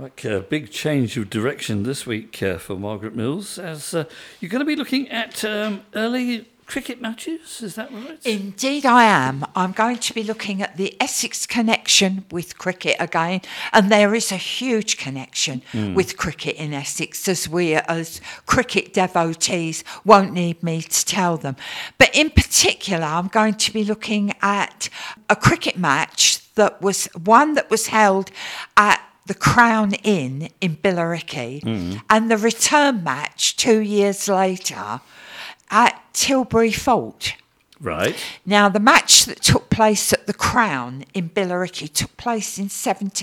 Like a big change of direction this week for Margaret Mills, as you're going to be looking at early cricket matches, is that right? Indeed I am. I'm going to be looking at the Essex connection with cricket again, and there is a huge connection with cricket in Essex, as we as cricket devotees won't need me to tell them. But in particular, I'm going to be looking at a cricket match that was held at the Crown Inn in Billericay, and the return match 2 years later at Tilbury Fort. Right. Now, the match that took place at the Crown in Billericay took place in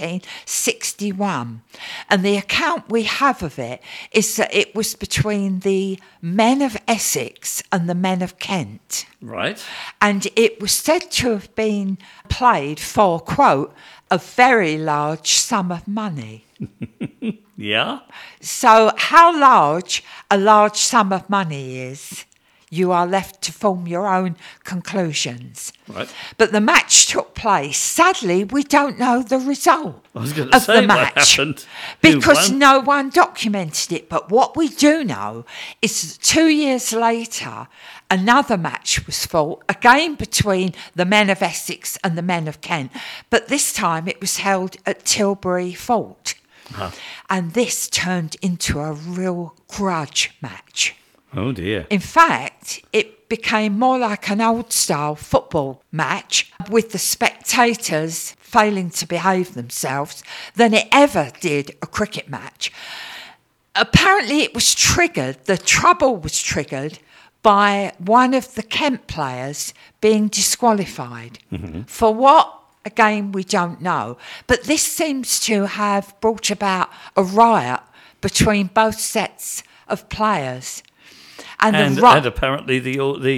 1761. And the account we have of it is that it was between the men of Essex and the men of Kent. Right. And it was said to have been played for, quote, a very large sum of money. Yeah. So how large a large sum of money is, you are left to form your own conclusions. Right. But the match took place. Sadly, we don't know the result I was going to of say the match what happened. because Who won? no one documented it. But what we do know is that 2 years later, another match was fought, again between the men of Essex and the men of Kent. But this time it was held at Tilbury Fort. Huh. And this turned into a real grudge match. Oh dear. In fact, it became more like an old-style football match with the spectators failing to behave themselves than it ever did a cricket match. Apparently the trouble was triggered by one of the Kent players being disqualified. For what? Again, we don't know. But this seems to have brought about a riot between both sets of players. And apparently the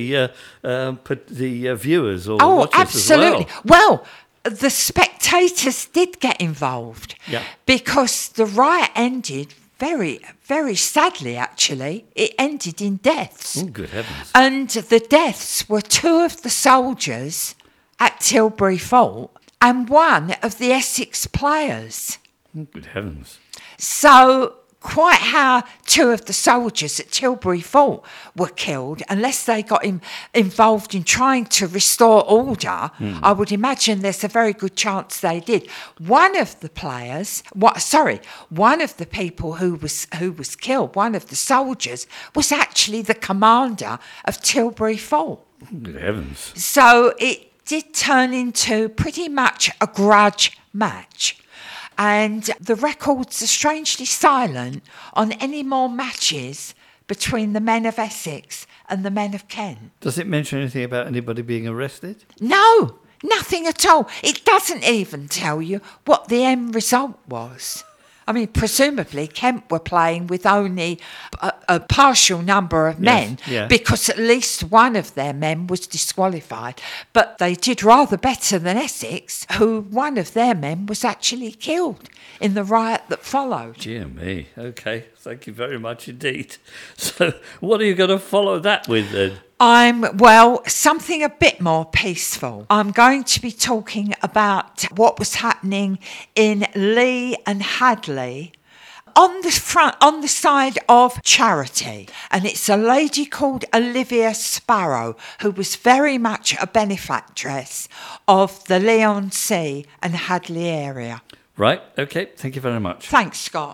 viewers or watchers absolutely. as well. Well, the spectators did get involved because the riot ended very, very sadly, actually. It ended in deaths. Oh, good heavens. And the deaths were two of the soldiers at Tilbury Fort and one of the Essex players. Oh, good heavens. So quite how two of the soldiers at Tilbury Fort were killed, unless they got involved in trying to restore order, I would imagine there's a very good chance they did. One of the people who was killed, one of the soldiers, was actually the commander of Tilbury Fort. Good heavens. So it did turn into pretty much a grudge match. And the records are strangely silent on any more matches between the men of Essex and the men of Kent. Does it mention anything about anybody being arrested? No, nothing at all. It doesn't even tell you what the end result was. I mean, presumably Kent were playing with only a partial number of men because at least one of their men was disqualified. But they did rather better than Essex, who one of their men was actually killed in the riot that followed. Dear me. Okay, thank you very much indeed. So what are you going to follow that with then? Something a bit more peaceful. I'm going to be talking about what was happening in Lee and Hadley on the side of charity. And it's a lady called Olivia Sparrow, who was very much a benefactress of the Leigh-on-Sea and Hadley area. Right, okay, thank you very much. Thanks, Scott.